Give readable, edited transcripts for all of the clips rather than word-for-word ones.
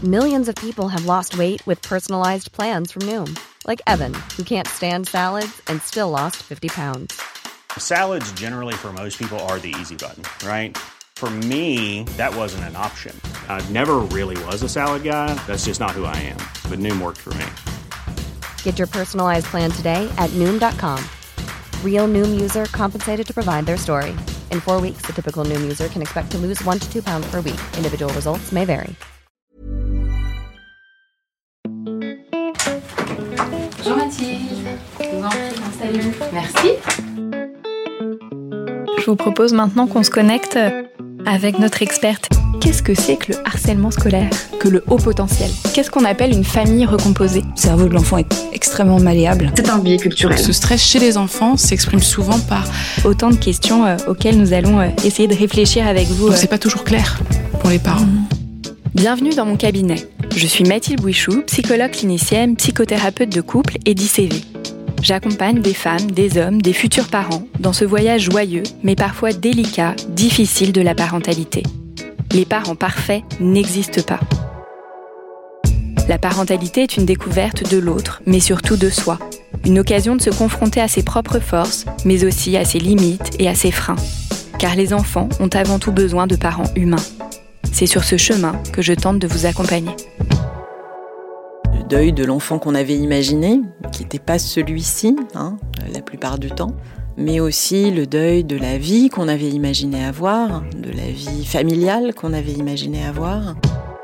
Millions of people have lost weight with personalized plans from Noom. Like Evan, who can't stand salads and still lost 50 pounds. Salads generally for most people are the easy button, right? For me, that wasn't an option. I never really was a salad guy. That's just not who I am. But Noom worked for me. Get your personalized plan today at Noom.com. Real Noom user compensated to provide their story. In 4 weeks, the typical Noom user can expect to lose 1 to 2 pounds per week. Individual results may vary. Bonjour Mathilde, je vous en prie, installez-vous. Merci. Je vous propose maintenant qu'on se connecte avec notre experte. Qu'est-ce que c'est que le harcèlement scolaire, que le haut potentiel? Qu'est-ce qu'on appelle une famille recomposée? Le cerveau de l'enfant est extrêmement malléable. C'est un biais culturel. Ce stress chez les enfants s'exprime souvent par... Autant de questions auxquelles nous allons essayer de réfléchir avec vous. C'est pas toujours clair pour les parents. Bienvenue dans mon cabinet. Je suis Mathilde Bouichou, psychologue clinicienne, psychothérapeute de couple et d'ICV. J'accompagne des femmes, des hommes, des futurs parents dans ce voyage joyeux, mais parfois délicat, difficile de la parentalité. Les parents parfaits n'existent pas. La parentalité est une découverte de l'autre, mais surtout de soi. Une occasion de se confronter à ses propres forces, mais aussi à ses limites et à ses freins. Car les enfants ont avant tout besoin de parents humains. C'est sur ce chemin que je tente de vous accompagner. Le deuil de l'enfant qu'on avait imaginé, qui n'était pas celui-ci, la plupart du temps, mais aussi le deuil de la vie qu'on avait imaginé avoir, de la vie familiale qu'on avait imaginé avoir.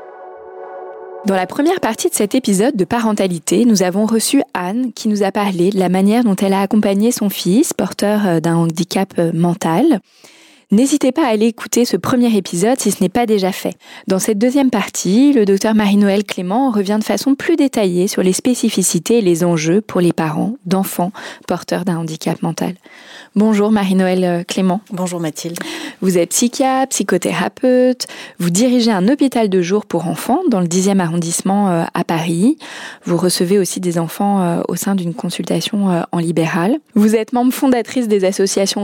Dans la première partie de cet épisode de parentalité, nous avons reçu Anne qui nous a parlé de la manière dont elle a accompagné son fils, porteur d'un handicap mental. N'hésitez pas à aller écouter ce premier épisode si ce n'est pas déjà fait. Dans cette deuxième partie, le docteur Marie-Noëlle Clément revient de façon plus détaillée sur les spécificités et les enjeux pour les parents d'enfants porteurs d'un handicap mental. Bonjour Marie-Noëlle Clément. Bonjour Mathilde. Vous êtes psychiatre, psychothérapeute, vous dirigez un hôpital de jour pour enfants dans le 10e arrondissement à Paris. Vous recevez aussi des enfants au sein d'une consultation en libéral. Vous êtes membre fondatrice des associations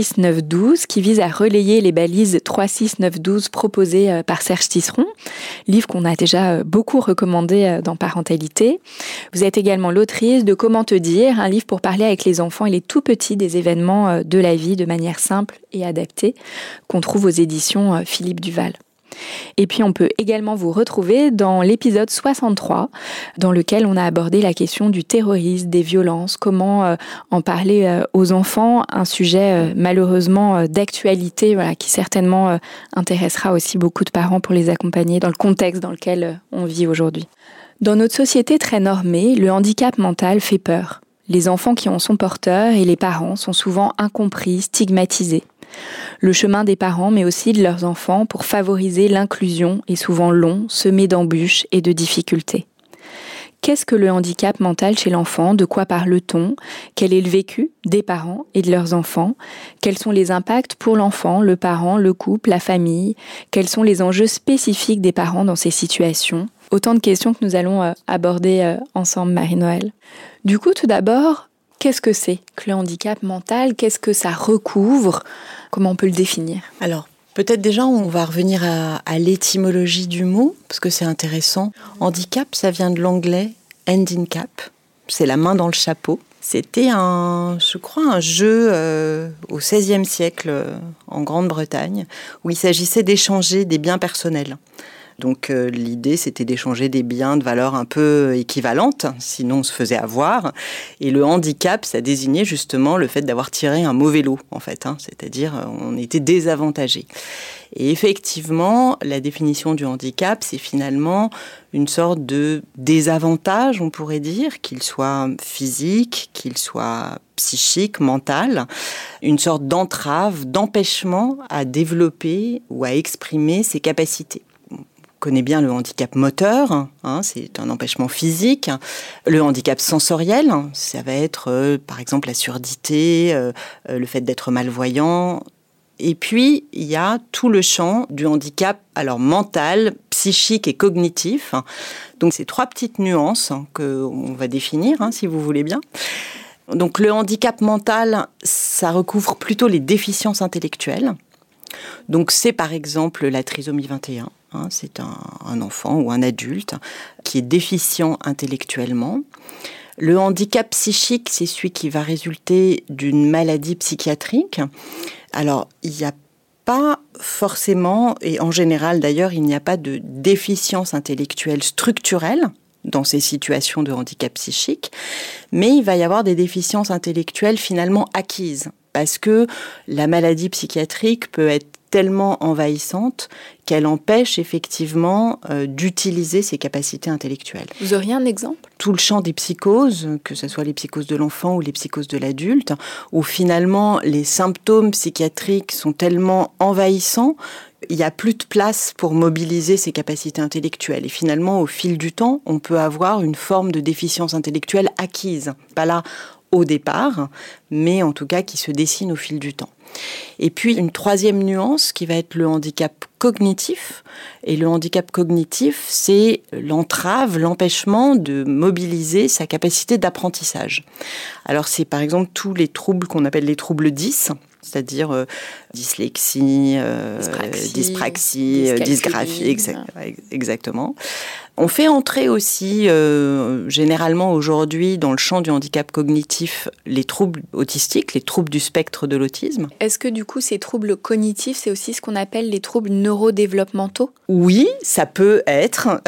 36912 qui visent à relayer les balises 36912 proposées par Serge Tisseron, livre qu'on a déjà beaucoup recommandé dans Parentalité. Vous êtes également l'autrice de Comment te dire, un livre pour parler avec les enfants et les tout petits des événements de la vie de manière simple et adaptée, qu'on trouve aux éditions Philippe Duval. Et puis on peut également vous retrouver dans l'épisode 63, dans lequel on a abordé la question du terrorisme, des violences, comment en parler aux enfants, un sujet malheureusement d'actualité, qui certainement intéressera aussi beaucoup de parents pour les accompagner dans le contexte dans lequel on vit aujourd'hui. Dans notre société très normée, le handicap mental fait peur. Les enfants qui en sont porteurs et les parents sont souvent incompris, stigmatisés. Le chemin des parents, mais aussi de leurs enfants, pour favoriser l'inclusion est souvent long, semé d'embûches et de difficultés. Qu'est-ce que le handicap mental chez l'enfant? De quoi parle-t-on? Quel est le vécu des parents et de leurs enfants? Quels sont les impacts pour l'enfant, le parent, le couple, la famille? Quels sont les enjeux spécifiques des parents dans ces situations? Autant de questions que nous allons aborder ensemble, Marie-Noëlle. Du coup, tout d'abord, qu'est-ce que c'est que le handicap mental? Qu'est-ce que ça recouvre? Comment on peut le définir? Alors, peut-être déjà, on va revenir à l'étymologie du mot, parce que c'est intéressant. Handicap, ça vient de l'anglais « hand in cap », c'est la main dans le chapeau. C'était un jeu au XVIe siècle en Grande-Bretagne, où il s'agissait d'échanger des biens personnels. Donc l'idée, c'était d'échanger des biens de valeur un peu équivalente, sinon on se faisait avoir. Et le handicap, ça désignait justement le fait d'avoir tiré un mauvais lot, en fait. C'est-à-dire, on était désavantagé. Et effectivement, la définition du handicap, c'est finalement une sorte de désavantage, on pourrait dire, qu'il soit physique, qu'il soit psychique, mental, une sorte d'entrave, d'empêchement à développer ou à exprimer ses capacités. On connaît bien le handicap moteur, c'est un empêchement physique. Le handicap sensoriel, ça va être par exemple la surdité, le fait d'être malvoyant. Et puis, il y a tout le champ du handicap mental, psychique et cognitif. Donc, c'est 3 petites nuances qu'on va définir, si vous voulez bien. Donc, le handicap mental, ça recouvre plutôt les déficiences intellectuelles. Donc, c'est par exemple la trisomie 21. C'est un enfant ou un adulte qui est déficient intellectuellement. Le handicap psychique, c'est celui qui va résulter d'une maladie psychiatrique. Alors, il n'y a pas forcément, et en général d'ailleurs, il n'y a pas de déficience intellectuelle structurelle dans ces situations de handicap psychique, mais il va y avoir des déficiences intellectuelles finalement acquises, parce que la maladie psychiatrique peut être tellement envahissante qu'elle empêche effectivement d'utiliser ses capacités intellectuelles. Vous auriez un exemple ? Tout le champ des psychoses, que ce soit les psychoses de l'enfant ou les psychoses de l'adulte, où finalement les symptômes psychiatriques sont tellement envahissants, il n'y a plus de place pour mobiliser ses capacités intellectuelles. Et finalement, au fil du temps, on peut avoir une forme de déficience intellectuelle acquise. Pas là au départ, mais en tout cas qui se dessine au fil du temps. Et puis une troisième nuance qui va être le handicap cognitif. Et le handicap cognitif, c'est l'entrave, l'empêchement de mobiliser sa capacité d'apprentissage. Alors c'est par exemple tous les troubles qu'on appelle les troubles 10, c'est-à-dire dyslexie, dyspraxie, dysgraphie, exactement. On fait entrer aussi, généralement aujourd'hui, dans le champ du handicap cognitif, les troubles autistiques, les troubles du spectre de l'autisme. Est-ce que du coup, ces troubles cognitifs, c'est aussi ce qu'on appelle les troubles neurodéveloppementaux ? Oui, ça peut être.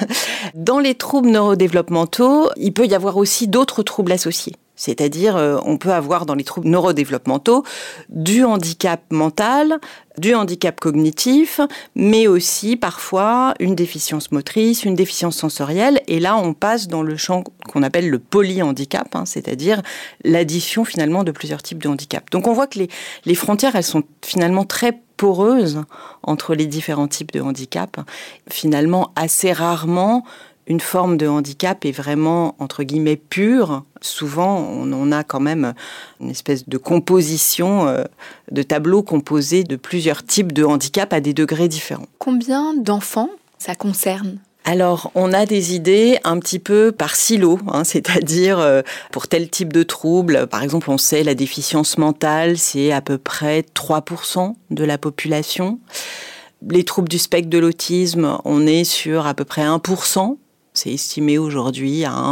Dans les troubles neurodéveloppementaux, il peut y avoir aussi d'autres troubles associés. C'est-à-dire, on peut avoir dans les troubles neurodéveloppementaux du handicap mental, du handicap cognitif, mais aussi parfois une déficience motrice, une déficience sensorielle. Et là, on passe dans le champ qu'on appelle le polyhandicap, c'est-à-dire l'addition finalement de plusieurs types de handicap. Donc on voit que les frontières, elles sont finalement très poreuses entre les différents types de handicap. Finalement, assez rarement, une forme de handicap est vraiment, entre guillemets, pure. Souvent, on a quand même une espèce de composition, de tableau composé de plusieurs types de handicap à des degrés différents. Combien d'enfants ça concerne ? Alors, on a des idées un petit peu par silo, c'est-à-dire pour tel type de trouble. Par exemple, on sait la déficience mentale, c'est à peu près 3% de la population. Les troubles du spectre de l'autisme, on est sur à peu près 1%. C'est estimé aujourd'hui à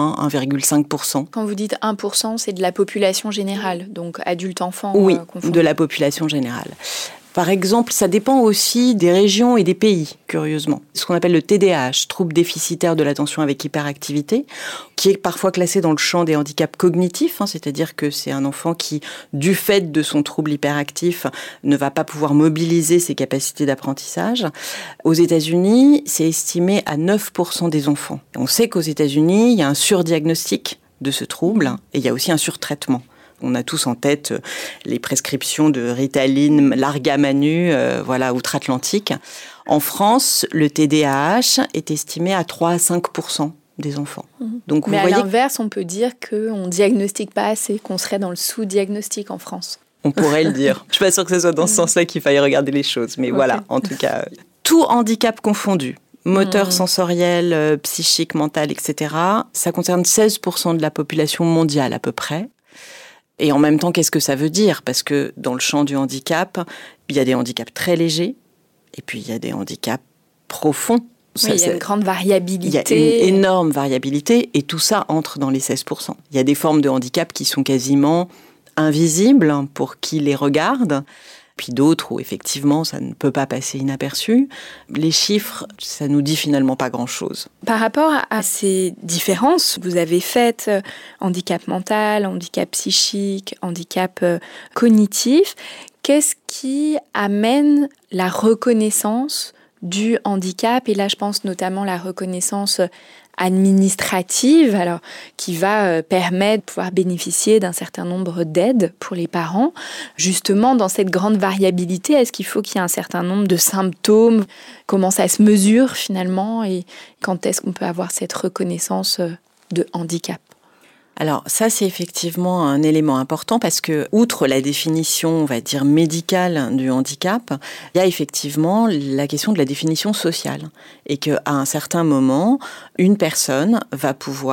1,5%. Quand vous dites 1%, c'est de la population générale, donc adultes-enfants Oui, confondus. De la population générale. Par exemple, ça dépend aussi des régions et des pays, curieusement. Ce qu'on appelle le TDAH, trouble déficitaire de l'attention avec hyperactivité, qui est parfois classé dans le champ des handicaps cognitifs, c'est-à-dire que c'est un enfant qui, du fait de son trouble hyperactif, ne va pas pouvoir mobiliser ses capacités d'apprentissage. Aux États-Unis, c'est estimé à 9% des enfants. On sait qu'aux États-Unis, il y a un surdiagnostic de ce trouble et il y a aussi un surtraitement. On a tous en tête les prescriptions de Ritaline, Largamanu, outre-Atlantique. En France, le TDAH est estimé à 3 à 5% des enfants. Donc, mais à l'inverse, on peut dire qu'on ne diagnostique pas assez, qu'on serait dans le sous-diagnostic en France. On pourrait le dire. Je ne suis pas sûre que ce soit dans ce sens-là qu'il faille regarder les choses. Mais voilà, en tout cas, tout handicap confondu. Moteur, sensoriel, psychique, mental, etc. Ça concerne 16% de la population mondiale à peu près. Et en même temps, qu'est-ce que ça veut dire ? Parce que dans le champ du handicap, il y a des handicaps très légers et puis il y a des handicaps profonds. Oui, il y a une grande variabilité. Il y a une énorme variabilité et tout ça entre dans les 16%. Il y a des formes de handicap qui sont quasiment invisibles pour qui les regarde. Puis d'autres où effectivement ça ne peut pas passer inaperçu. Les chiffres, ça nous dit finalement pas grand-chose. Par rapport à ces différences, vous avez fait handicap mental, handicap psychique, handicap cognitif. Qu'est-ce qui amène la reconnaissance du handicap ? Et là, je pense notamment la reconnaissance administrative, alors qui va permettre de pouvoir bénéficier d'un certain nombre d'aides pour les parents. Justement, dans cette grande variabilité, est-ce qu'il faut qu'il y ait un certain nombre de symptômes ? Comment ça se mesure finalement ? Et quand est-ce qu'on peut avoir cette reconnaissance de handicap ? Alors ça, c'est effectivement un élément important parce que, outre la définition, on va dire, médicale du handicap, il y a effectivement la question de la définition sociale. Et qu'à un certain moment, une personne va pouvoir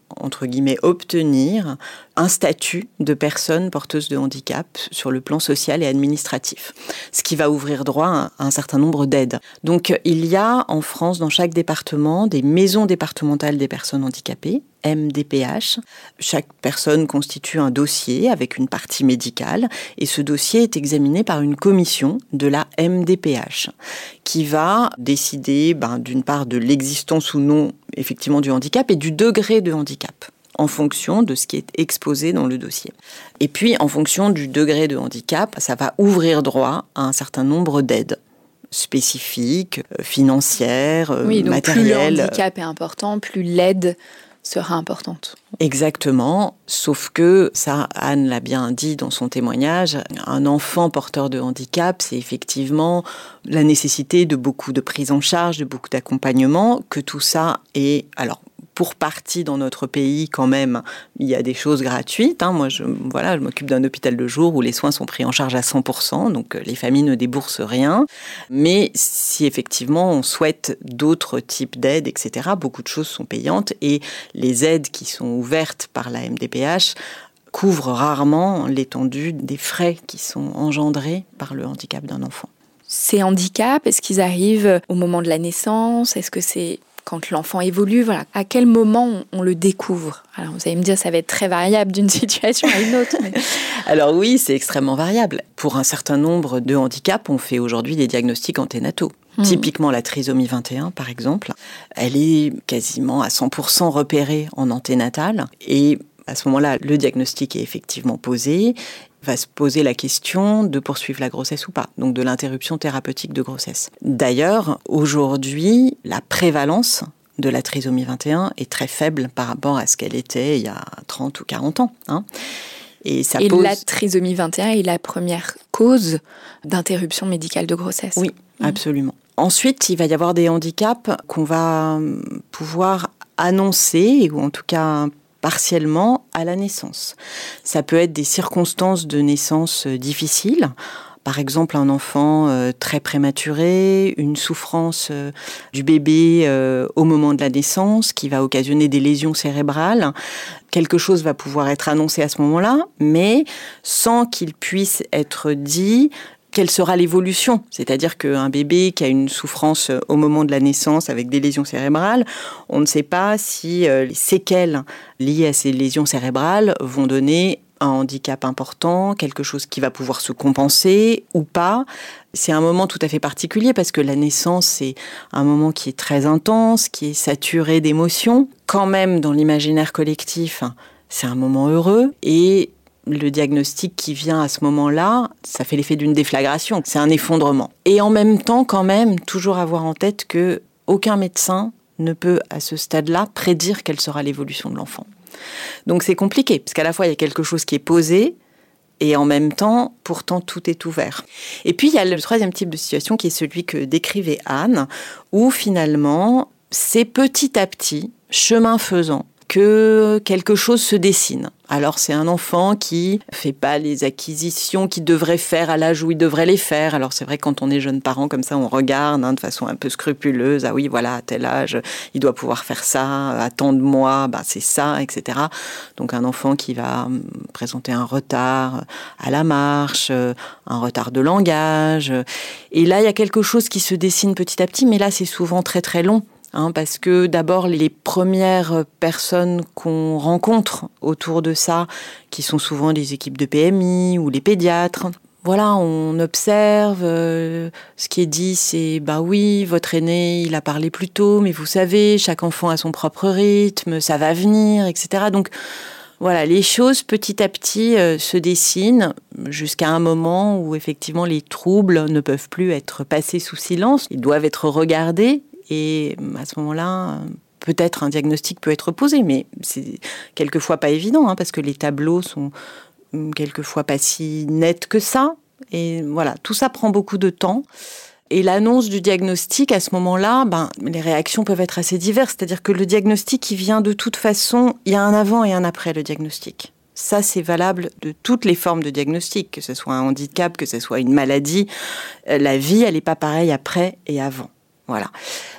entre guillemets, obtenir un statut de personne porteuse de handicap sur le plan social et administratif, ce qui va ouvrir droit à un certain nombre d'aides. Donc, il y a en France, dans chaque département, des maisons départementales des personnes handicapées, MDPH. Chaque personne constitue un dossier avec une partie médicale et ce dossier est examiné par une commission de la MDPH qui va décider d'une part de l'existence ou non effectivement du handicap et du degré de handicap en fonction de ce qui est exposé dans le dossier. Et puis, en fonction du degré de handicap, ça va ouvrir droit à un certain nombre d'aides spécifiques, financières, oui, donc matérielles. Plus le handicap est important, plus l'aide sera importante. Exactement, sauf que, ça, Anne l'a bien dit dans son témoignage, un enfant porteur de handicap, c'est effectivement la nécessité de beaucoup de prise en charge, de beaucoup d'accompagnement, que tout ça est... Alors, pour partie dans notre pays, quand même, il y a des choses gratuites. Moi, je m'occupe d'un hôpital de jour où les soins sont pris en charge à 100%, donc les familles ne déboursent rien. Mais si effectivement on souhaite d'autres types d'aides, etc., beaucoup de choses sont payantes et les aides qui sont ouvertes par la MDPH couvrent rarement l'étendue des frais qui sont engendrés par le handicap d'un enfant. Ces handicaps, est-ce qu'ils arrivent au moment de la naissance ? Est-ce que c'est quand l'enfant évolue, voilà. À quel moment on le découvre ? Alors, vous allez me dire, ça va être très variable d'une situation à une autre. Mais... Alors oui, c'est extrêmement variable. Pour un certain nombre de handicaps, on fait aujourd'hui des diagnostics anténataux. Typiquement, la trisomie 21, par exemple, elle est quasiment à 100% repérée en anténatal. Et à ce moment-là, le diagnostic est effectivement posé. Va se poser la question de poursuivre la grossesse ou pas, donc de l'interruption thérapeutique de grossesse. D'ailleurs, aujourd'hui, la prévalence de la trisomie 21 est très faible par rapport à ce qu'elle était il y a 30 ou 40 ans. Et la trisomie 21 est la première cause d'interruption médicale de grossesse. Oui, absolument. Ensuite, il va y avoir des handicaps qu'on va pouvoir annoncer, ou en tout cas partiellement à la naissance. Ça peut être des circonstances de naissance difficiles. Par exemple, un enfant très prématuré, une souffrance du bébé au moment de la naissance qui va occasionner des lésions cérébrales. Quelque chose va pouvoir être annoncé à ce moment-là, mais sans qu'il puisse être dit quelle sera l'évolution. C'est-à-dire qu'un bébé qui a une souffrance au moment de la naissance avec des lésions cérébrales, on ne sait pas si les séquelles liées à ces lésions cérébrales vont donner un handicap important, quelque chose qui va pouvoir se compenser ou pas. C'est un moment tout à fait particulier parce que la naissance, c'est un moment qui est très intense, qui est saturé d'émotions. Quand même, dans l'imaginaire collectif, c'est un moment heureux et le diagnostic qui vient à ce moment-là, ça fait l'effet d'une déflagration. C'est un effondrement. Et en même temps, quand même, toujours avoir en tête que aucun médecin ne peut, à ce stade-là, prédire quelle sera l'évolution de l'enfant. Donc c'est compliqué, parce qu'à la fois, il y a quelque chose qui est posé, et en même temps, pourtant, tout est ouvert. Et puis, il y a le troisième type de situation, qui est celui que décrivait Anne, où finalement, c'est petit à petit, chemin faisant, que quelque chose se dessine. Alors, c'est un enfant qui fait pas les acquisitions qu'il devrait faire à l'âge où il devrait les faire. Alors, c'est vrai, quand on est jeune parent, comme ça, on regarde de façon un peu scrupuleuse. Ah oui, voilà, à tel âge, il doit pouvoir faire ça. À tant de mois, c'est ça, etc. Donc, un enfant qui va présenter un retard à la marche, un retard de langage. Et là, il y a quelque chose qui se dessine petit à petit, mais là, c'est souvent très, très long. Parce que d'abord, les premières personnes qu'on rencontre autour de ça, qui sont souvent les équipes de PMI ou les pédiatres, voilà, on observe, ce qui est dit, c'est « oui, votre aîné, il a parlé plus tôt, mais vous savez, chaque enfant a son propre rythme, ça va venir, etc. » Donc, voilà, les choses petit à petit se dessinent jusqu'à un moment où effectivement les troubles ne peuvent plus être passés sous silence, ils doivent être regardés. Et à ce moment-là, peut-être un diagnostic peut être posé, mais c'est quelquefois pas évident, parce que les tableaux sont quelquefois pas si nets que ça. Et voilà, tout ça prend beaucoup de temps. Et l'annonce du diagnostic, à ce moment-là, les réactions peuvent être assez diverses. C'est-à-dire que le diagnostic, il vient de toute façon, il y a un avant et un après le diagnostic. Ça, c'est valable de toutes les formes de diagnostic, que ce soit un handicap, que ce soit une maladie. La vie, elle n'est pas pareille après et avant. Voilà.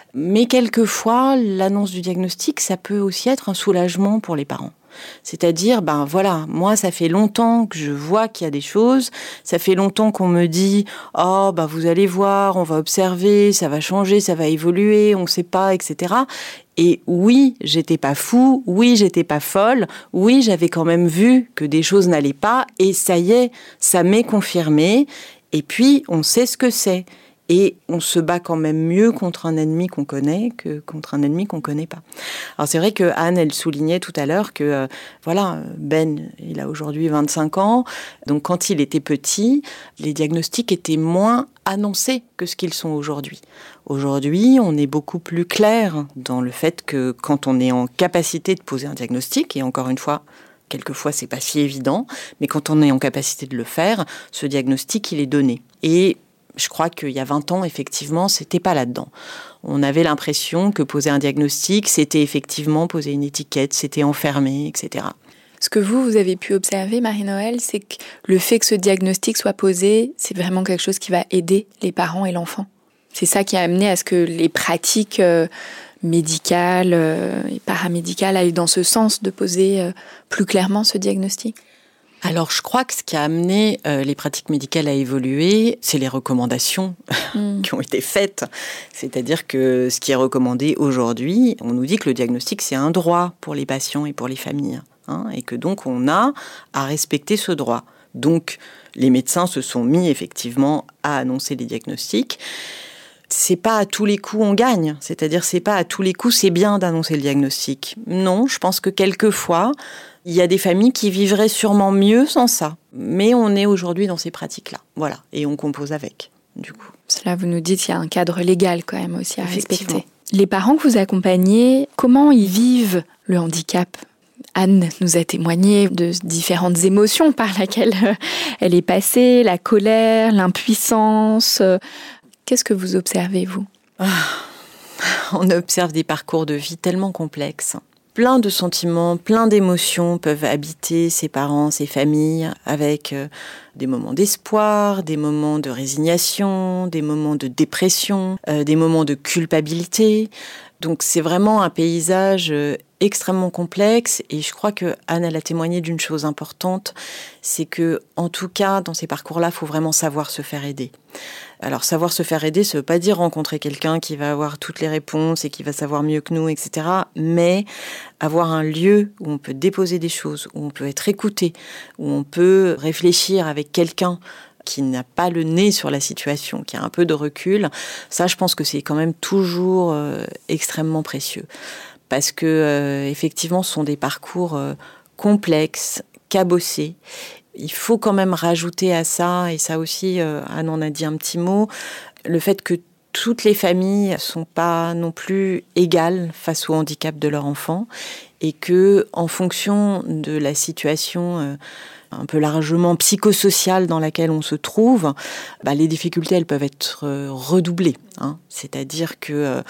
Mais quelquefois, l'annonce du diagnostic, ça peut aussi être un soulagement pour les parents. C'est-à-dire, voilà, moi, ça fait longtemps que je vois qu'il y a des choses. Ça fait longtemps qu'on me dit, vous allez voir, on va observer, ça va changer, ça va évoluer, on ne sait pas, etc. Et oui, j'étais pas fou, oui, j'étais pas folle, oui, j'avais quand même vu que des choses n'allaient pas, et ça y est, ça m'est confirmé. Et puis, on sait ce que c'est. Et on se bat quand même mieux contre un ennemi qu'on connaît que contre un ennemi qu'on ne connaît pas. Alors c'est vrai que Anne, elle soulignait tout à l'heure que, Ben, il a aujourd'hui 25 ans. Donc quand il était petit, les diagnostics étaient moins annoncés que ce qu'ils sont aujourd'hui. Aujourd'hui, on est beaucoup plus clair dans le fait que quand on est en capacité de poser un diagnostic, et encore une fois, quelquefois, c'est pas si évident, mais quand on est en capacité de le faire, ce diagnostic, il est donné. Et je crois qu'il y a 20 ans, effectivement, c'était pas là-dedans. On avait l'impression que poser un diagnostic, c'était effectivement poser une étiquette, c'était enfermer, etc. Ce que vous avez pu observer, Marie-Noëlle, c'est que le fait que ce diagnostic soit posé, c'est vraiment quelque chose qui va aider les parents et l'enfant. C'est ça qui a amené à ce que les pratiques médicales et paramédicales aillent dans ce sens de poser plus clairement ce diagnostic. Alors, je crois que ce qui a amené les pratiques médicales à évoluer, c'est les recommandations qui ont été faites. C'est-à-dire que ce qui est recommandé aujourd'hui, on nous dit que le diagnostic, c'est un droit pour les patients et pour les familles. Et que donc, on a à respecter ce droit. Donc, les médecins se sont mis effectivement à annoncer les diagnostics. C'est pas à tous les coups on gagne. C'est-à-dire, c'est pas à tous les coups c'est bien d'annoncer le diagnostic. Non, je pense que quelquefois, il y a des familles qui vivraient sûrement mieux sans ça. Mais on est aujourd'hui dans ces pratiques-là. Voilà. Et on compose avec, du coup. Cela, vous nous dites qu'il y a un cadre légal quand même aussi à respecter. Les parents que vous accompagnez, comment ils vivent le handicap ? Anne nous a témoigné de différentes émotions par lesquelles elle est passée, la colère, l'impuissance. Qu'est-ce que vous observez, vous ? On observe des parcours de vie tellement complexes. Plein de sentiments, plein d'émotions peuvent habiter ces parents, ces familles, avec des moments d'espoir, des moments de résignation, des moments de dépression, des moments de culpabilité. Donc c'est vraiment un paysage extrêmement complexe, et je crois que Anne, elle a témoigné d'une chose importante, c'est que, en tout cas, dans ces parcours-là, il faut vraiment savoir se faire aider. Alors, savoir se faire aider, ça ne veut pas dire rencontrer quelqu'un qui va avoir toutes les réponses et qui va savoir mieux que nous, etc. Mais avoir un lieu où on peut déposer des choses, où on peut être écouté, où on peut réfléchir avec quelqu'un qui n'a pas le nez sur la situation, qui a un peu de recul, ça, je pense que c'est quand même toujours extrêmement précieux. Parce que, effectivement, ce sont des parcours complexes, cabossés. Il faut quand même rajouter à ça, et ça aussi, Anne en a dit un petit mot, le fait que toutes les familles ne sont pas non plus égales face au handicap de leur enfant, et que, en fonction de la situation un peu largement psychosociale dans laquelle on se trouve, les difficultés, elles peuvent être redoublées. C'est-à-dire que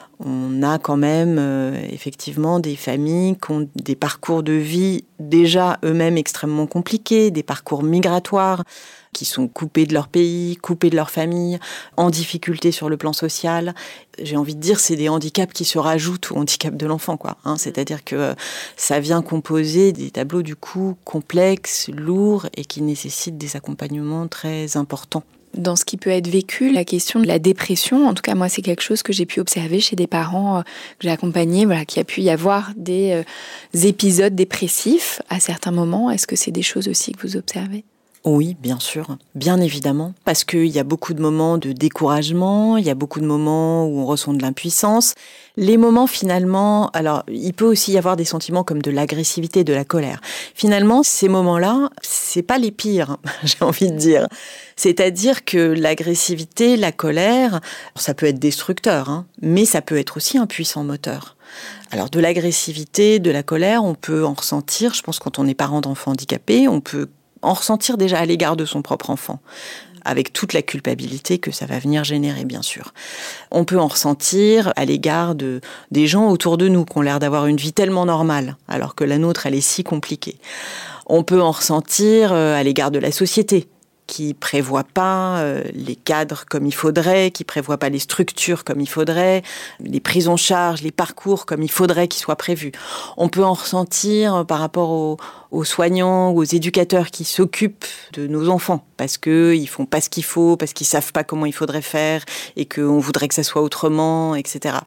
on a quand même effectivement des familles qui ont des parcours de vie déjà eux-mêmes extrêmement compliqués, des parcours migratoires qui sont coupés de leur pays, coupés de leur famille, en difficulté sur le plan social. J'ai envie de dire, c'est des handicaps qui se rajoutent au handicap de l'enfant, quoi. C'est-à-dire que ça vient composer des tableaux du coup complexes, lourds, et qui nécessitent des accompagnements très importants. Dans ce qui peut être vécu, la question de la dépression, en tout cas moi c'est quelque chose que j'ai pu observer chez des parents que j'ai accompagnés, qu'il y a pu y avoir des épisodes dépressifs à certains moments. Est-ce que c'est des choses aussi que vous observez ? Oui, bien sûr, bien évidemment, parce qu'il y a beaucoup de moments de découragement, il y a beaucoup de moments où on ressent de l'impuissance. Les moments finalement, alors il peut aussi y avoir des sentiments comme de l'agressivité, de la colère. Finalement, ces moments-là, c'est pas les pires, j'ai envie de dire. C'est-à-dire que l'agressivité, la colère, ça peut être destructeur, mais ça peut être aussi un puissant moteur. Alors de l'agressivité, de la colère, on peut en ressentir, je pense quand on est parent d'enfants handicapés, on peut en ressentir déjà à l'égard de son propre enfant, avec toute la culpabilité que ça va venir générer, bien sûr. On peut en ressentir à l'égard des gens autour de nous, qui ont l'air d'avoir une vie tellement normale, alors que la nôtre, elle est si compliquée. On peut en ressentir à l'égard de la société, qui prévoit pas les cadres comme il faudrait, qui prévoit pas les structures comme il faudrait, les prises en charge, les parcours comme il faudrait qu'ils soient prévus. On peut en ressentir par rapport aux soignants ou aux éducateurs qui s'occupent de nos enfants parce qu'ils font pas ce qu'il faut, parce qu'ils savent pas comment il faudrait faire et qu'on voudrait que ça soit autrement, etc.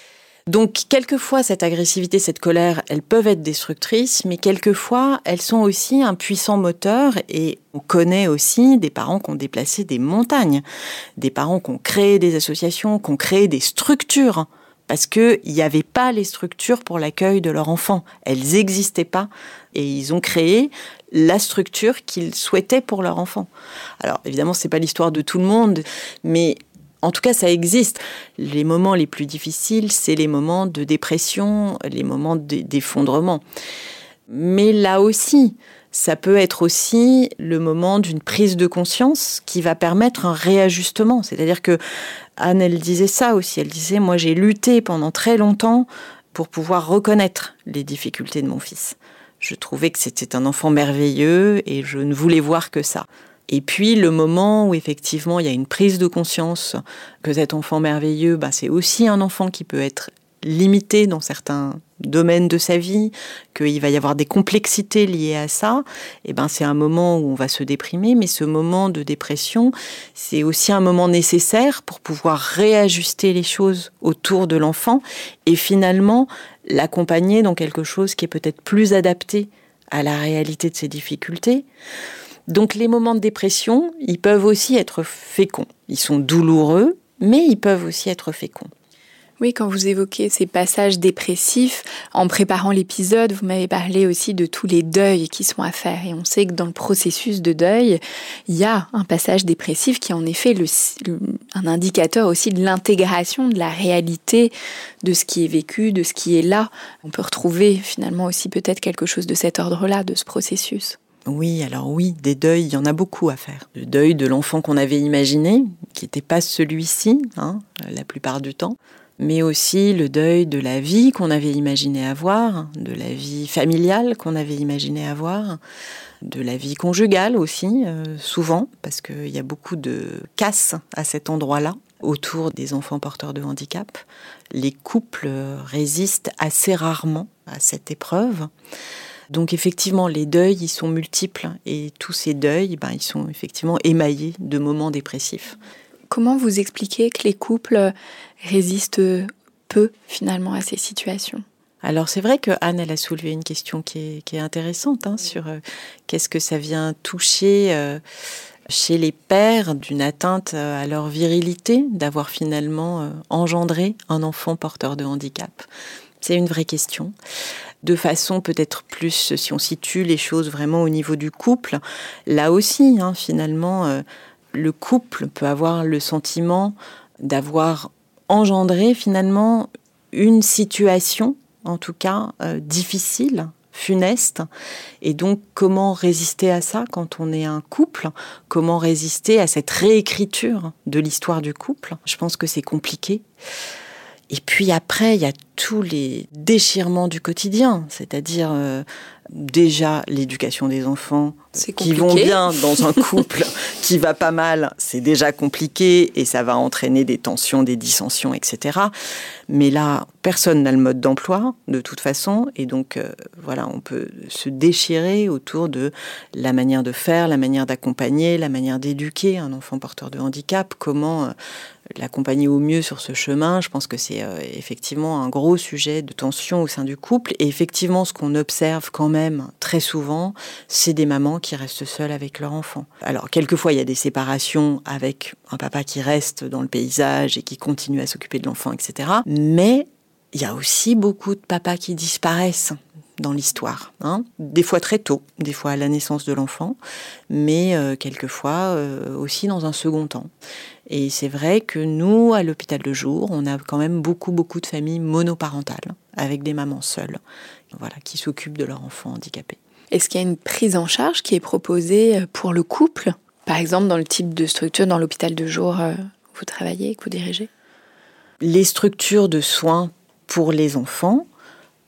Donc, quelquefois, cette agressivité, cette colère, elles peuvent être destructrices, mais quelquefois, elles sont aussi un puissant moteur. Et on connaît aussi des parents qui ont déplacé des montagnes, des parents qui ont créé des associations, qui ont créé des structures, parce qu'il n'y avait pas les structures pour l'accueil de leur enfant. Elles n'existaient pas, et ils ont créé la structure qu'ils souhaitaient pour leur enfant. Alors, évidemment, ce n'est pas l'histoire de tout le monde, mais en tout cas, ça existe. Les moments les plus difficiles, c'est les moments de dépression, les moments d'effondrement. Mais là aussi, ça peut être aussi le moment d'une prise de conscience qui va permettre un réajustement. C'est-à-dire que Anne, elle disait ça aussi. Elle disait, moi, j'ai lutté pendant très longtemps pour pouvoir reconnaître les difficultés de mon fils. Je trouvais que c'était un enfant merveilleux et je ne voulais voir que ça. Et puis, le moment où, effectivement, il y a une prise de conscience que cet enfant merveilleux, c'est aussi un enfant qui peut être limité dans certains domaines de sa vie, qu'il va y avoir des complexités liées à ça, c'est un moment où on va se déprimer, mais ce moment de dépression, c'est aussi un moment nécessaire pour pouvoir réajuster les choses autour de l'enfant et finalement l'accompagner dans quelque chose qui est peut-être plus adapté à la réalité de ses difficultés. Donc les moments de dépression, ils peuvent aussi être féconds. Ils sont douloureux, mais ils peuvent aussi être féconds. Oui, quand vous évoquez ces passages dépressifs, en préparant l'épisode, vous m'avez parlé aussi de tous les deuils qui sont à faire. Et on sait que dans le processus de deuil, il y a un passage dépressif qui est en effet un indicateur aussi de l'intégration de la réalité de ce qui est vécu, de ce qui est là. On peut retrouver finalement aussi peut-être quelque chose de cet ordre-là, de ce processus. Oui, des deuils, il y en a beaucoup à faire. Le deuil de l'enfant qu'on avait imaginé, qui n'était pas celui-ci, la plupart du temps, mais aussi le deuil de la vie qu'on avait imaginé avoir, de la vie familiale qu'on avait imaginé avoir, de la vie conjugale aussi, souvent, parce qu'il y a beaucoup de casse à cet endroit-là, autour des enfants porteurs de handicap. Les couples résistent assez rarement à cette épreuve. Donc effectivement, les deuils, ils sont multiples et tous ces deuils, ils sont effectivement émaillés de moments dépressifs. Comment vous expliquez que les couples résistent peu finalement à ces situations ? Alors c'est vrai que Anne, elle a soulevé une question qui est intéressante sur qu'est-ce que ça vient toucher chez les pères d'une atteinte à leur virilité, d'avoir finalement engendré un enfant porteur de handicap. C'est une vraie question. De façon peut-être plus, si on situe les choses vraiment au niveau du couple, là aussi, finalement, le couple peut avoir le sentiment d'avoir engendré finalement une situation, en tout cas difficile, funeste. Et donc, comment résister à ça quand on est un couple ? Comment résister à cette réécriture de l'histoire du couple ? Je pense que c'est compliqué. Et puis après, il y a tous les déchirements du quotidien, c'est-à-dire déjà l'éducation des enfants qui vont bien dans un couple qui va pas mal, c'est déjà compliqué et ça va entraîner des tensions, des dissensions, etc. Mais là, personne n'a le mode d'emploi de toute façon et donc on peut se déchirer autour de la manière de faire, la manière d'accompagner, la manière d'éduquer un enfant porteur de handicap, comment l'accompagner au mieux sur ce chemin. Je pense que c'est effectivement un gros sujet de tension au sein du couple. Et effectivement, ce qu'on observe quand même très souvent, c'est des mamans qui restent seules avec leur enfant. Alors, quelquefois, il y a des séparations avec un papa qui reste dans le paysage et qui continue à s'occuper de l'enfant, etc. Mais il y a aussi beaucoup de papas qui disparaissent dans l'histoire. Des fois très tôt, des fois à la naissance de l'enfant, mais quelquefois aussi dans un second temps. Et c'est vrai que nous, à l'hôpital de jour, on a quand même beaucoup de familles monoparentales, avec des mamans seules, qui s'occupent de leur enfant handicapé. Est-ce qu'il y a une prise en charge qui est proposée pour le couple ? Par exemple, dans le type de structure dans l'hôpital de jour où vous travaillez, que vous dirigez ? Les structures de soins pour les enfants,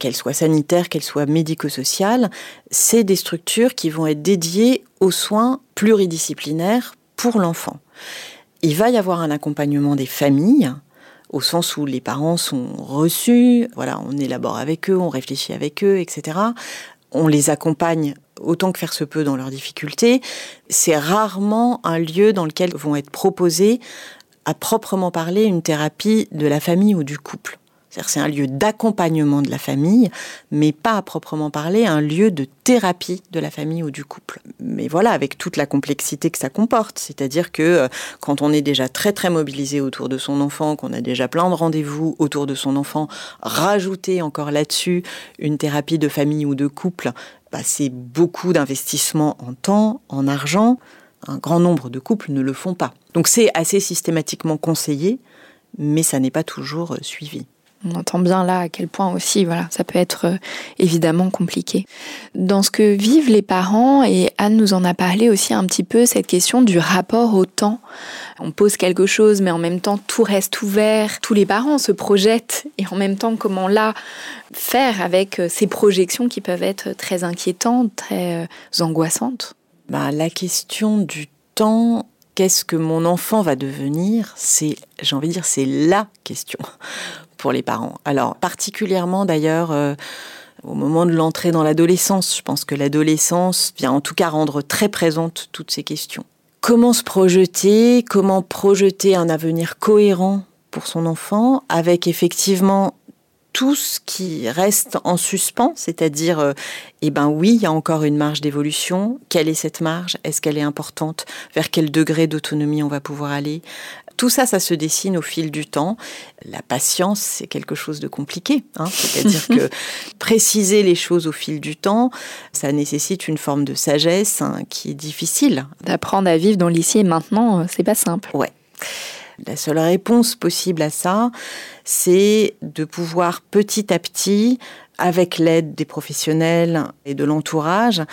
qu'elles soient sanitaires, qu'elles soient médico-sociales, c'est des structures qui vont être dédiées aux soins pluridisciplinaires pour l'enfant. Il va y avoir un accompagnement des familles, au sens où les parents sont reçus, voilà, on élabore avec eux, on réfléchit avec eux, etc. On les accompagne autant que faire se peut dans leurs difficultés. C'est rarement un lieu dans lequel vont être proposés, à proprement parler, une thérapie de la famille ou du couple. C'est-à-dire c'est un lieu d'accompagnement de la famille, mais pas à proprement parler un lieu de thérapie de la famille ou du couple. Mais voilà, avec toute la complexité que ça comporte. C'est-à-dire que quand on est déjà très très mobilisé autour de son enfant, qu'on a déjà plein de rendez-vous autour de son enfant, rajouter encore là-dessus une thérapie de famille ou de couple, c'est beaucoup d'investissement en temps, en argent. Un grand nombre de couples ne le font pas. Donc c'est assez systématiquement conseillé, mais ça n'est pas toujours suivi. On entend bien là à quel point aussi, ça peut être évidemment compliqué. Dans ce que vivent les parents, et Anne nous en a parlé aussi un petit peu, cette question du rapport au temps. On pose quelque chose, mais en même temps, tout reste ouvert. Tous les parents se projettent, et en même temps, comment là faire avec ces projections qui peuvent être très inquiétantes, très angoissantes ? La question du temps, qu'est-ce que mon enfant va devenir ? C'est la question pour les parents. Alors, particulièrement d'ailleurs, au moment de l'entrée dans l'adolescence, je pense que l'adolescence vient en tout cas rendre très présente toutes ces questions. Comment se projeter ? Comment projeter un avenir cohérent pour son enfant, avec effectivement tout ce qui reste en suspens, c'est-à-dire, oui, il y a encore une marge d'évolution. Quelle est cette marge ? Est-ce qu'elle est importante ? Vers quel degré d'autonomie on va pouvoir aller ? Tout ça, ça se dessine au fil du temps. La patience, c'est quelque chose de compliqué. C'est-à-dire que préciser les choses au fil du temps, ça nécessite une forme de sagesse qui est difficile. D'apprendre à vivre dans l'ici et maintenant, c'est pas simple. Ouais. La seule réponse possible à ça, c'est de pouvoir petit à petit, avec l'aide des professionnels et de l'entourage,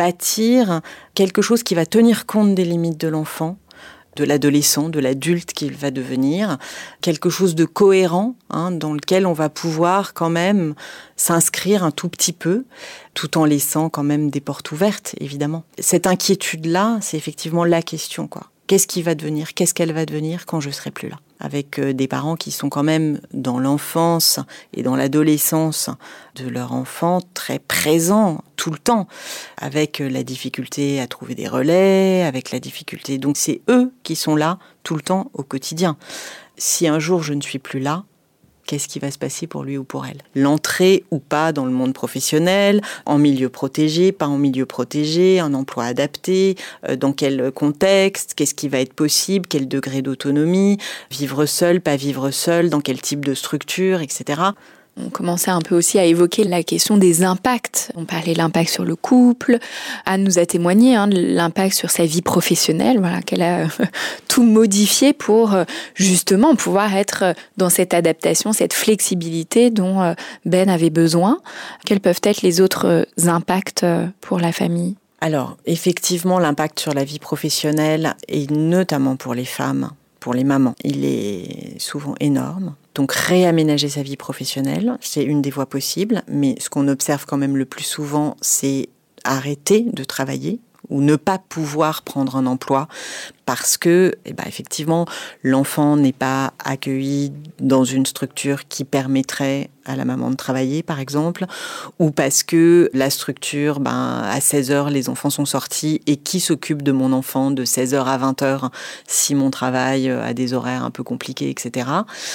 bâtir quelque chose qui va tenir compte des limites de l'enfant, de l'adolescent, de l'adulte qu'il va devenir, quelque chose de cohérent, dans lequel on va pouvoir quand même s'inscrire un tout petit peu, tout en laissant quand même des portes ouvertes, évidemment. Cette inquiétude-là, c'est effectivement la question, quoi. Qu'est-ce qui va devenir ? Qu'est-ce qu'elle va devenir quand je serai plus là ? Avec des parents qui sont quand même dans l'enfance et dans l'adolescence de leur enfant très présents tout le temps, avec la difficulté à trouver des relais, avec la difficulté... Donc c'est eux qui sont là tout le temps au quotidien. Si un jour je ne suis plus là, qu'est-ce qui va se passer pour lui ou pour elle ? L'entrée ou pas dans le monde professionnel, en milieu protégé, pas en milieu protégé, un emploi adapté, dans quel contexte, qu'est-ce qui va être possible, quel degré d'autonomie, vivre seul, pas vivre seul, dans quel type de structure, etc. On commençait un peu aussi à évoquer la question des impacts. On parlait de l'impact sur le couple. Anne nous a témoigné de l'impact sur sa vie professionnelle, qu'elle a tout modifié pour justement pouvoir être dans cette adaptation, cette flexibilité dont Ben avait besoin. Quels peuvent être les autres impacts pour la famille ? Alors, effectivement, l'impact sur la vie professionnelle, et notamment pour les femmes, pour les mamans, il est souvent énorme. Donc réaménager sa vie professionnelle, c'est une des voies possibles, mais ce qu'on observe quand même le plus souvent, c'est arrêter de travailler ou ne pas pouvoir prendre un emploi parce que, effectivement, l'enfant n'est pas accueilli dans une structure qui permettrait à la maman de travailler, par exemple, ou parce que la structure, à 16h, les enfants sont sortis, et qui s'occupe de mon enfant de 16h à 20h si mon travail a des horaires un peu compliqués, etc.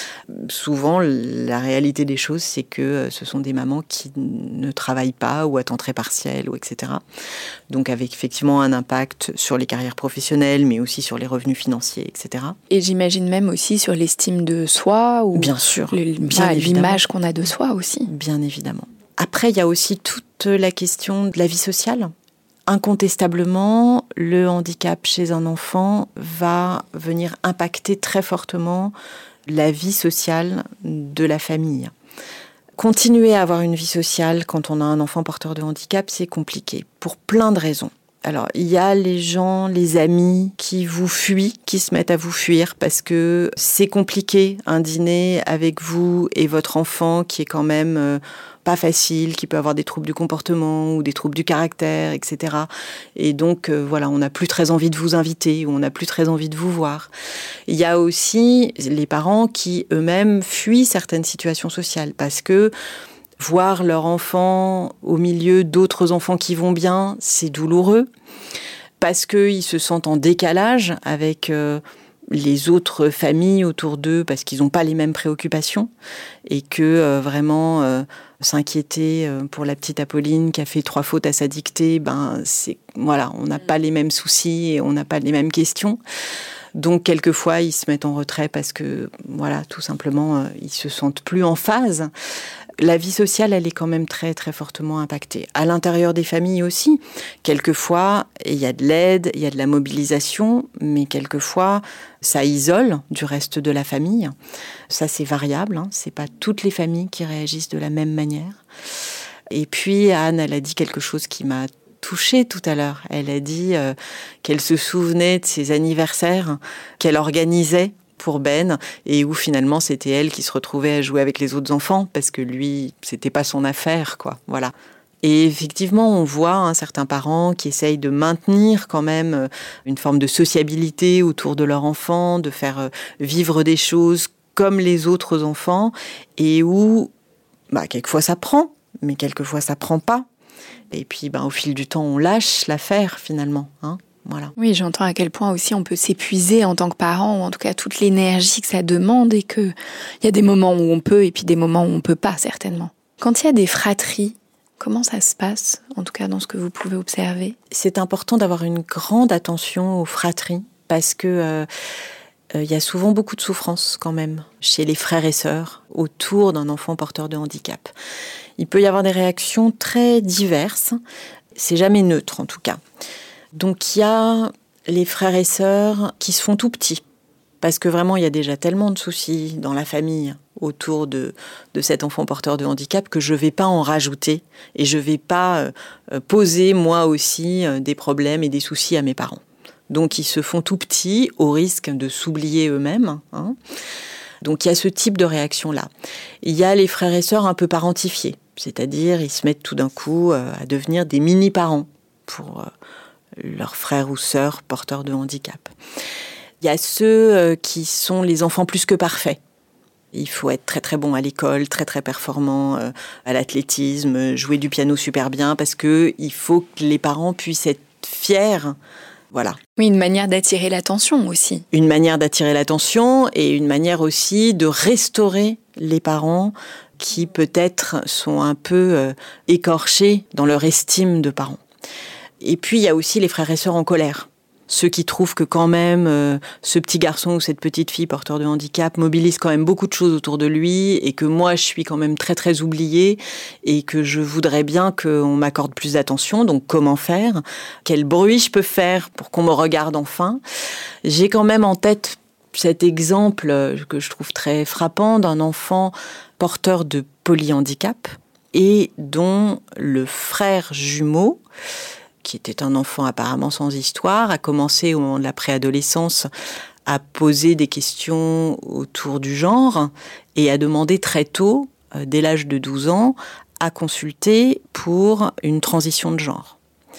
Souvent, la réalité des choses, c'est que ce sont des mamans qui ne travaillent pas ou à temps très partiel, ou etc. Donc avec effectivement un impact sur les carrières professionnelles, mais aussi sur les revenus financiers, etc. Et j'imagine même aussi sur l'estime de soi, ou bien sûr, l'image qu'on a de soi aussi. Bien évidemment. Après, il y a aussi toute la question de la vie sociale. Incontestablement, le handicap chez un enfant va venir impacter très fortement la vie sociale de la famille. Continuer à avoir une vie sociale quand on a un enfant porteur de handicap, c'est compliqué, pour plein de raisons. Alors, il y a les gens, les amis qui vous fuient, qui se mettent à vous fuir parce que c'est compliqué un dîner avec vous et votre enfant qui est quand même pas facile, qui peut avoir des troubles du comportement ou des troubles du caractère, etc. Et donc, on n'a plus très envie de vous inviter ou on n'a plus très envie de vous voir. Il y a aussi les parents qui eux-mêmes fuient certaines situations sociales parce que voir leur enfant au milieu d'autres enfants qui vont bien, c'est douloureux, parce qu'ils se sentent en décalage avec les autres familles autour d'eux, parce qu'ils n'ont pas les mêmes préoccupations, et que vraiment s'inquiéter pour la petite Apolline qui a fait 3 fautes à sa dictée, on n'a pas les mêmes soucis et on n'a pas les mêmes questions. Donc, quelquefois, ils se mettent en retrait parce que, tout simplement, ils se sentent plus en phase. La vie sociale, elle est quand même très, très fortement impactée. À l'intérieur des familles aussi, quelquefois, il y a de l'aide, il y a de la mobilisation, mais quelquefois, ça isole du reste de la famille. Ça, c'est variable, c'est pas toutes les familles qui réagissent de la même manière. Et puis, Anne, elle a dit quelque chose qui m'a touchée tout à l'heure. Elle a dit qu'elle se souvenait de ses anniversaires qu'elle organisait pour Ben, et où finalement c'était elle qui se retrouvait à jouer avec les autres enfants, parce que lui, c'était pas son affaire, quoi. Voilà. Et effectivement, on voit certains parents qui essayent de maintenir quand même une forme de sociabilité autour de leur enfant, de faire vivre des choses comme les autres enfants, et où, quelquefois ça prend, mais quelquefois ça prend pas. Et puis, au fil du temps, on lâche l'affaire, finalement, Voilà. Oui, j'entends à quel point aussi on peut s'épuiser en tant que parent, ou en tout cas toute l'énergie que ça demande, et qu'il y a des moments où on peut et puis des moments où on ne peut pas, certainement. Quand il y a des fratries, comment ça se passe, en tout cas dans ce que vous pouvez observer ? C'est important d'avoir une grande attention aux fratries parce que y a souvent beaucoup de souffrance quand même chez les frères et sœurs autour d'un enfant porteur de handicap. Il peut y avoir des réactions très diverses, c'est jamais neutre en tout cas. Donc, il y a les frères et sœurs qui se font tout petits, parce que vraiment, il y a déjà tellement de soucis dans la famille autour de cet enfant porteur de handicap que je ne vais pas en rajouter et je ne vais pas poser, moi aussi, des problèmes et des soucis à mes parents. Donc, ils se font tout petits au risque de s'oublier eux-mêmes. Donc, il y a ce type de réaction-là. Il y a les frères et sœurs un peu parentifiés, c'est-à-dire ils se mettent tout d'un coup à devenir des mini-parents pour leurs frères ou sœurs porteurs de handicap. Il y a ceux qui sont les enfants plus que parfaits. Il faut être très très bon à l'école, très très performant à l'athlétisme, jouer du piano super bien, parce qu'il faut que les parents puissent être fiers. Voilà. Oui, une manière d'attirer l'attention aussi. Une manière d'attirer l'attention et une manière aussi de restaurer les parents qui peut-être sont un peu écorchés dans leur estime de parents. Et puis, il y a aussi les frères et sœurs en colère. Ceux qui trouvent que quand même, ce petit garçon ou cette petite fille porteur de handicap mobilise quand même beaucoup de choses autour de lui et que moi, je suis quand même très, très oubliée et que je voudrais bien qu'on m'accorde plus d'attention. Donc, comment faire ? Quel bruit je peux faire pour qu'on me regarde enfin ? J'ai quand même en tête cet exemple que je trouve très frappant d'un enfant porteur de polyhandicap et dont le frère jumeau, qui était un enfant apparemment sans histoire, a commencé au moment de la préadolescence à poser des questions autour du genre et a demandé très tôt, dès l'âge de 12 ans, à consulter pour une transition de genre.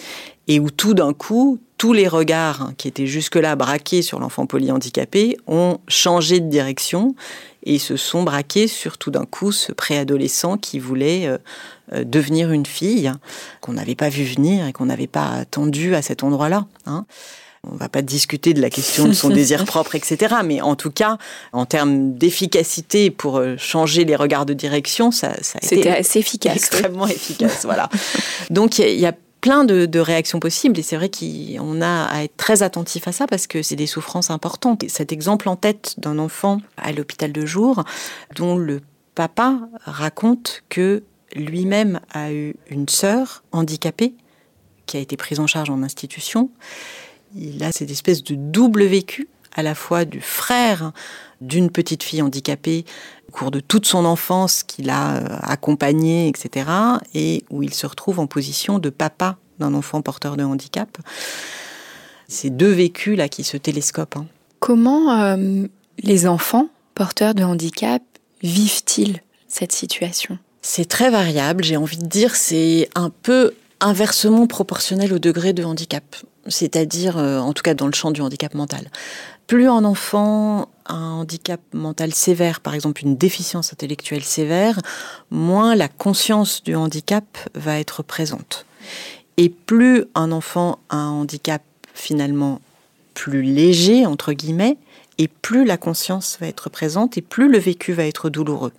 Et où tout d'un coup, tous les regards qui étaient jusque-là braqués sur l'enfant polyhandicapé ont changé de direction et se sont braqués sur tout d'un coup ce préadolescent qui voulait devenir une fille, qu'on n'avait pas vu venir et qu'on n'avait pas attendu à cet endroit-là. On ne va pas discuter de la question de son désir propre, etc. Mais en tout cas, en termes d'efficacité pour changer les regards de direction, ça a été assez efficace, extrêmement efficace. Voilà. Donc il y a plein de réactions possibles et c'est vrai qu'on a à être très attentif à ça parce que c'est des souffrances importantes. Cet exemple en tête d'un enfant à l'hôpital de jour dont le papa raconte que lui-même a eu une sœur handicapée qui a été prise en charge en institution. Il a cette espèce de double vécu, à la fois du frère d'une petite fille handicapée au cours de toute son enfance qu'il a accompagnée, etc., et où il se retrouve en position de papa d'un enfant porteur de handicap. C'est deux vécus là qui se télescopent. Comment les enfants porteurs de handicap vivent-ils cette situation ? C'est très variable, j'ai envie de dire, c'est un peu inversement proportionnel au degré de handicap. C'est-à-dire, en tout cas dans le champ du handicap mental. Plus un enfant a un handicap mental sévère, par exemple une déficience intellectuelle sévère, moins la conscience du handicap va être présente. Et plus un enfant a un handicap finalement plus léger, entre guillemets, et plus la conscience va être présente et plus le vécu va être douloureux.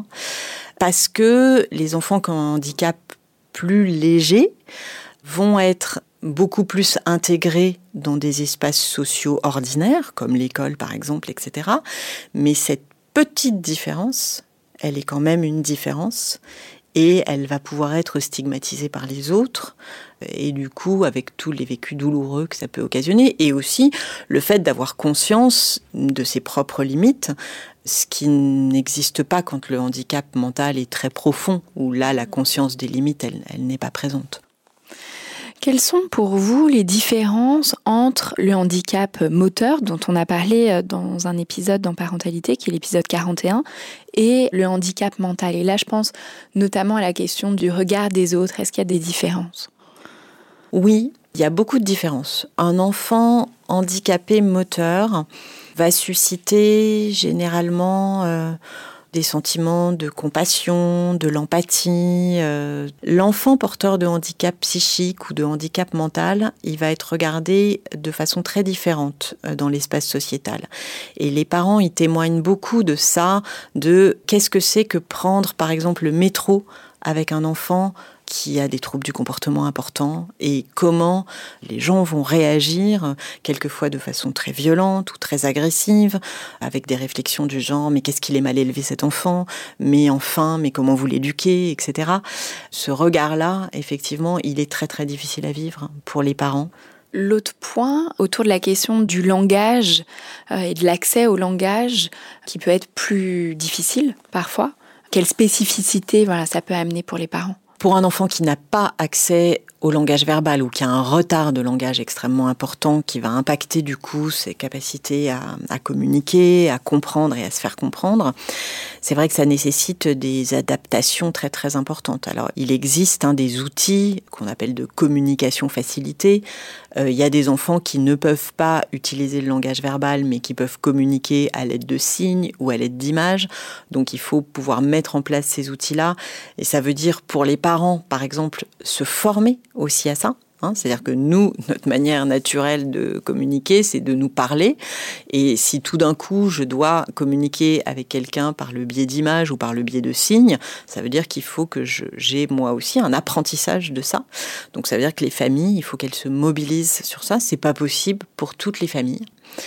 Parce que les enfants qui ont un handicap plus léger vont être beaucoup plus intégrés dans des espaces sociaux ordinaires, comme l'école par exemple, etc. Mais cette petite différence, elle est quand même une différence et elle va pouvoir être stigmatisée par les autres et du coup avec tous les vécus douloureux que ça peut occasionner et aussi le fait d'avoir conscience de ses propres limites, ce qui n'existe pas quand le handicap mental est très profond, où là la conscience des limites elle n'est pas présente. Quelles sont pour vous les différences entre le handicap moteur, dont on a parlé dans un épisode dans Parentalité, qui est l'épisode 41, et le handicap mental ? Et là, je pense notamment à la question du regard des autres. Est-ce qu'il y a des différences ? Oui, il y a beaucoup de différences. Un enfant handicapé moteur va susciter généralement des sentiments de compassion, de l'empathie. L'enfant porteur de handicap psychique ou de handicap mental, il va être regardé de façon très différente dans l'espace sociétal. Et les parents, ils témoignent beaucoup de ça, de qu'est-ce que c'est que prendre par exemple le métro avec un enfant qui a des troubles du comportement importants et comment les gens vont réagir, quelquefois de façon très violente ou très agressive, avec des réflexions du genre « mais qu'est-ce qu'il est mal élevé cet enfant ? Mais enfin, mais comment vous l'éduquez ?» etc. Ce regard-là, effectivement, il est très très difficile à vivre pour les parents. L'autre point, autour de la question du langage et de l'accès au langage, qui peut être plus difficile parfois. Quelle spécificité ça peut amener pour les parents ? Pour un enfant qui n'a pas accès au langage verbal ou qui a un retard de langage extrêmement important qui va impacter du coup ses capacités à communiquer, à comprendre et à se faire comprendre, c'est vrai que ça nécessite des adaptations très très importantes. Alors il existe des outils qu'on appelle de communication facilitée. Il y a des enfants qui ne peuvent pas utiliser le langage verbal mais qui peuvent communiquer à l'aide de signes ou à l'aide d'images. Donc il faut pouvoir mettre en place ces outils-là et ça veut dire pour les parents par exemple se former aussi à ça. C'est-à-dire que nous, notre manière naturelle de communiquer, c'est de nous parler. Et si tout d'un coup, je dois communiquer avec quelqu'un par le biais d'images ou par le biais de signes, ça veut dire qu'il faut que j'ai moi aussi un apprentissage de ça. Donc ça veut dire que les familles, il faut qu'elles se mobilisent sur ça. C'est pas possible pour toutes les familles.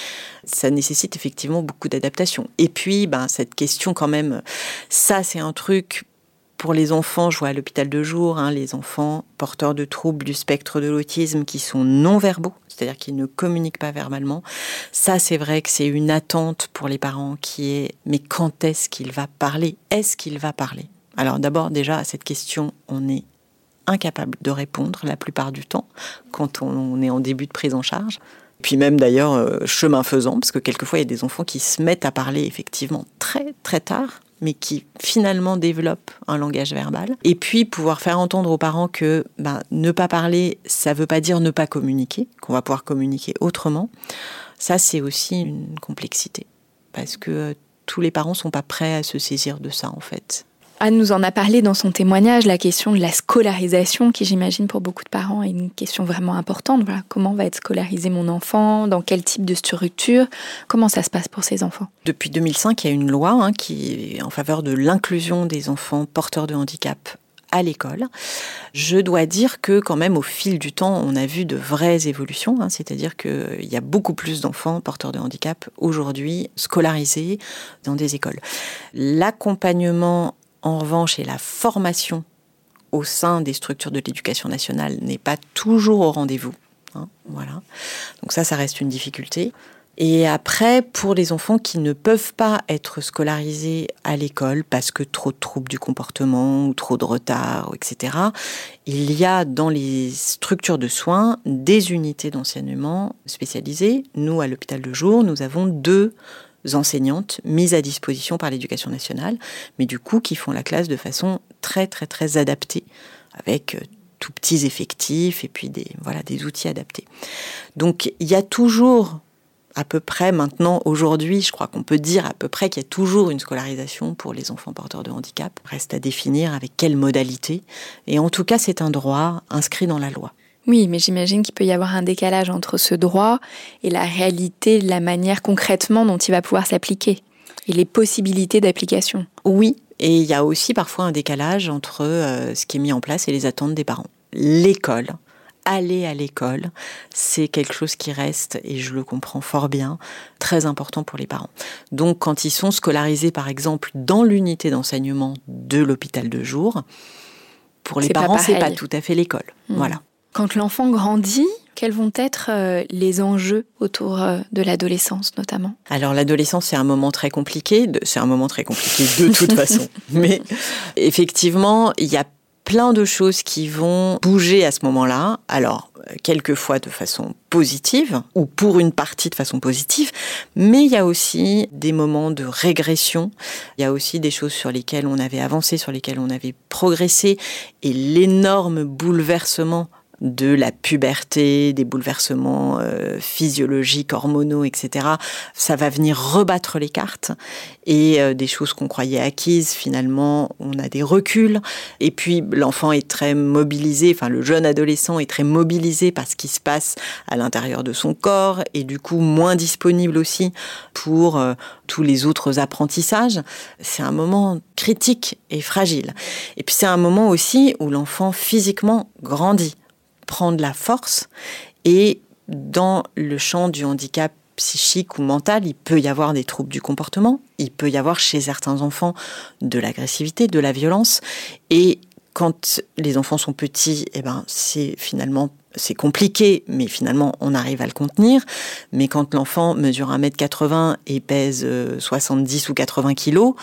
Ça nécessite effectivement beaucoup d'adaptation. Et puis, cette question quand même, ça c'est un truc... Pour les enfants, je vois à l'hôpital de jour, les enfants porteurs de troubles du spectre de l'autisme qui sont non-verbaux, c'est-à-dire qui ne communiquent pas verbalement. Ça, c'est vrai que c'est une attente pour les parents qui est « mais quand est-ce qu'il va parler ? Est-ce qu'il va parler ?» Alors d'abord, déjà, à cette question, on est incapable de répondre la plupart du temps quand on est en début de prise en charge. Puis même d'ailleurs, chemin faisant, parce que quelquefois, il y a des enfants qui se mettent à parler effectivement très, très tard, mais qui finalement développent un langage verbal. Et puis pouvoir faire entendre aux parents que ne pas parler, ça ne veut pas dire ne pas communiquer, qu'on va pouvoir communiquer autrement. Ça, c'est aussi une complexité, parce que tous les parents ne sont pas prêts à se saisir de ça, en fait. Anne nous en a parlé dans son témoignage, la question de la scolarisation, qui j'imagine pour beaucoup de parents est une question vraiment importante. Comment va être scolarisé mon enfant ? Dans quel type de structure ? Comment ça se passe pour ces enfants ? Depuis 2005, il y a une loi qui est en faveur de l'inclusion des enfants porteurs de handicap à l'école. Je dois dire que quand même au fil du temps, on a vu de vraies évolutions, c'est-à-dire qu'il y a beaucoup plus d'enfants porteurs de handicap aujourd'hui scolarisés dans des écoles. L'accompagnement en revanche, et la formation au sein des structures de l'éducation nationale n'est pas toujours au rendez-vous. Voilà. Donc ça reste une difficulté. Et après, pour les enfants qui ne peuvent pas être scolarisés à l'école parce que trop de troubles du comportement ou trop de retard, etc., il y a dans les structures de soins des unités d'enseignement spécialisées. Nous, à l'hôpital de jour, nous avons 2 enseignantes mises à disposition par l'Éducation nationale, mais du coup qui font la classe de façon très, très, très adaptée, avec tout petits effectifs et puis des outils adaptés. Donc, il y a toujours... à peu près maintenant, aujourd'hui, je crois qu'on peut dire à peu près qu'il y a toujours une scolarisation pour les enfants porteurs de handicap. Reste à définir avec quelle modalité. Et en tout cas, c'est un droit inscrit dans la loi. Oui, mais j'imagine qu'il peut y avoir un décalage entre ce droit et la réalité, la manière concrètement dont il va pouvoir s'appliquer et les possibilités d'application. Oui, et il y a aussi parfois un décalage entre ce qui est mis en place et les attentes des parents. L'école. Aller à l'école, c'est quelque chose qui reste, et je le comprends fort bien, très important pour les parents. Donc, quand ils sont scolarisés, par exemple, dans l'unité d'enseignement de l'hôpital de jour, pour les parents, c'est pas tout à fait l'école. Voilà. Quand l'enfant grandit, quels vont être les enjeux autour de l'adolescence, notamment ? Alors, l'adolescence, c'est un moment très compliqué. C'est un moment très compliqué de toute façon. Mais effectivement, il y a plein de choses qui vont bouger à ce moment-là. Alors, quelquefois de façon positive, ou pour une partie de façon positive, mais il y a aussi des moments de régression. Il y a aussi des choses sur lesquelles on avait avancé, sur lesquelles on avait progressé, et l'énorme bouleversement de la puberté, des bouleversements physiologiques, hormonaux, etc. Ça va venir rebattre les cartes et des choses qu'on croyait acquises, finalement, on a des reculs. Et puis, l'enfant est très mobilisé, enfin, le jeune adolescent est très mobilisé par ce qui se passe à l'intérieur de son corps et du coup, moins disponible aussi pour tous les autres apprentissages. C'est un moment critique et fragile. Et puis, c'est un moment aussi où l'enfant physiquement grandit, prend de la force, et dans le champ du handicap psychique ou mental, il peut y avoir des troubles du comportement, il peut y avoir chez certains enfants de l'agressivité, de la violence, et quand les enfants sont petits, c'est compliqué, mais finalement, on arrive à le contenir. Mais quand l'enfant mesure 1m80 et pèse 70 ou 80 kilos,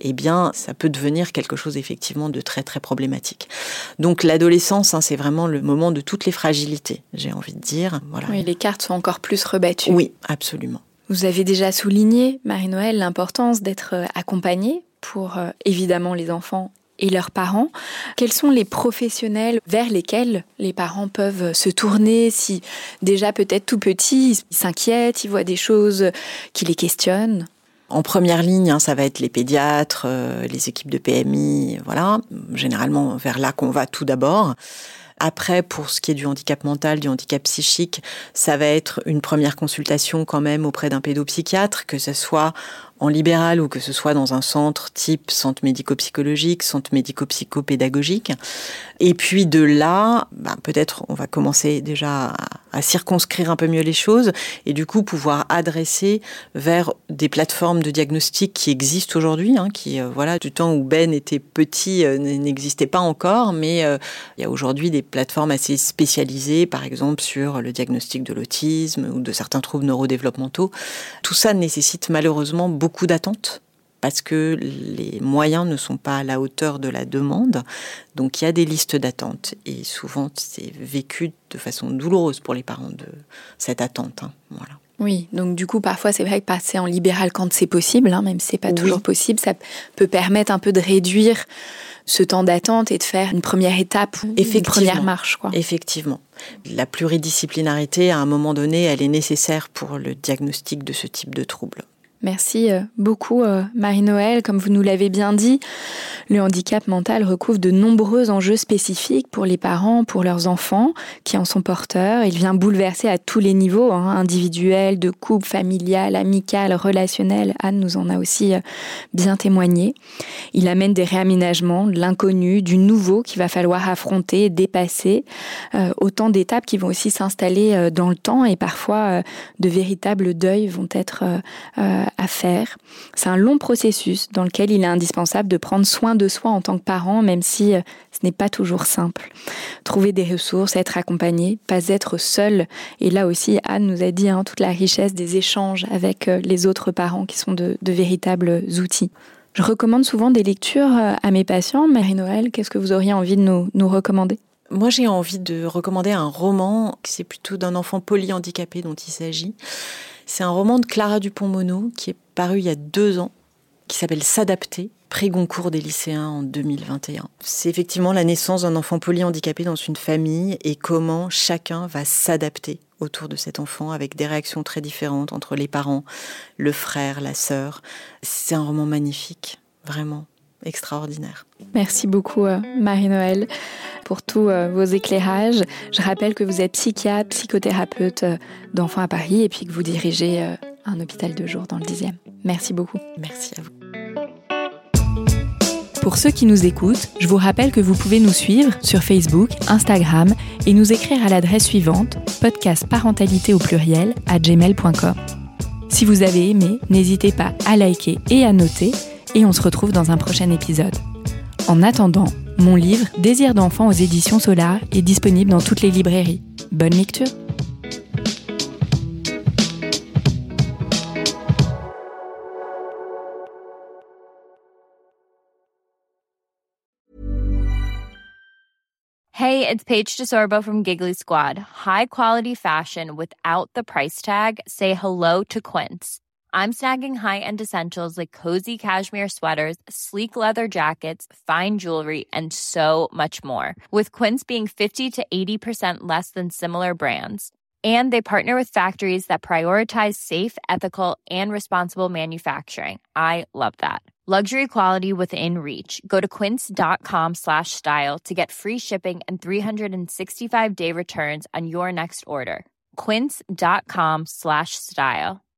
ça peut devenir quelque chose, effectivement, de très, très problématique. Donc, l'adolescence, c'est vraiment le moment de toutes les fragilités, j'ai envie de dire. Voilà. Oui, les cartes sont encore plus rebattues. Oui, absolument. Vous avez déjà souligné, Marie-Noëlle, l'importance d'être accompagnée pour, évidemment, les enfants et leurs parents. Quels sont les professionnels vers lesquels les parents peuvent se tourner si déjà peut-être tout petits, ils s'inquiètent, ils voient des choses qui les questionnent ? En première ligne, ça va être les pédiatres, les équipes de PMI, voilà, généralement vers là qu'on va tout d'abord. Après, pour ce qui est du handicap mental, du handicap psychique, ça va être une première consultation quand même auprès d'un pédopsychiatre, que ce soit en libéral ou que ce soit dans un centre type centre médico-psychologique, centre médico-psychopédagogique. Et puis de là, peut-être on va commencer déjà à circonscrire un peu mieux les choses et du coup pouvoir adresser vers des plateformes de diagnostic qui existent aujourd'hui, qui, du temps où Ben était petit, n'existaient pas encore, mais il y a aujourd'hui des plateformes assez spécialisées, par exemple sur le diagnostic de l'autisme ou de certains troubles neurodéveloppementaux. Tout ça nécessite malheureusement beaucoup d'attentes parce que les moyens ne sont pas à la hauteur de la demande. Donc il y a des listes d'attente et souvent c'est vécu de façon douloureuse pour les parents de cette attente. Voilà. Oui, donc du coup parfois c'est vrai que passer en libéral quand c'est possible, même si c'est pas toujours possible, ça peut permettre un peu de réduire ce temps d'attente et de faire une première étape, une première marche, quoi. Effectivement. La pluridisciplinarité, à un moment donné, elle est nécessaire pour le diagnostic de ce type de trouble. Merci beaucoup Marie-Noëlle. Comme vous nous l'avez bien dit, le handicap mental recouvre de nombreux enjeux spécifiques pour les parents, pour leurs enfants qui en sont porteurs. Il vient bouleverser à tous les niveaux, individuel, de couple, familial, amical, relationnel. Anne nous en a aussi bien témoigné. Il amène des réaménagements, de l'inconnu, du nouveau qu'il va falloir affronter, dépasser. Autant d'étapes qui vont aussi s'installer dans le temps et parfois de véritables deuils vont être à faire. C'est un long processus dans lequel il est indispensable de prendre soin de soi en tant que parent, même si ce n'est pas toujours simple. Trouver des ressources, être accompagné, pas être seul. Et là aussi, Anne nous a dit toute la richesse des échanges avec les autres parents qui sont de véritables outils. Je recommande souvent des lectures à mes patients. Marie-Noëlle, qu'est-ce que vous auriez envie de nous recommander ? Moi, j'ai envie de recommander un roman, c'est plutôt d'un enfant polyhandicapé dont il s'agit. C'est un roman de Clara Dupont-Mono qui est paru il y a 2 ans, qui s'appelle « S'adapter », prix Goncourt des lycéens en 2021. C'est effectivement la naissance d'un enfant polyhandicapé dans une famille et comment chacun va s'adapter autour de cet enfant avec des réactions très différentes entre les parents, le frère, la sœur. C'est un roman magnifique, vraiment extraordinaire. Merci beaucoup Marie-Noëlle pour tous vos éclairages. Je rappelle que vous êtes psychiatre, psychothérapeute d'enfants à Paris et puis que vous dirigez un hôpital de jour dans le 10e. Merci beaucoup. Merci à vous. Pour ceux qui nous écoutent, je vous rappelle que vous pouvez nous suivre sur Facebook, Instagram et nous écrire à l'adresse suivante podcastparentalité@gmail.com. Si vous avez aimé, n'hésitez pas à liker et à noter et on se retrouve dans un prochain épisode. En attendant, mon livre Désir d'enfant aux éditions Solar est disponible dans toutes les librairies. Bonne lecture! Hey, it's Paige DeSorbo from Giggly Squad. High quality fashion without the price tag. Say hello to Quince. I'm snagging high-end essentials like cozy cashmere sweaters, sleek leather jackets, fine jewelry, and so much more. With Quince being 50 to 80% less than similar brands. And they partner with factories that prioritize safe, ethical, and responsible manufacturing. I love that. Luxury quality within reach. Go to quince.com/style to get free shipping and 365-day returns on your next order. Quince.com/style.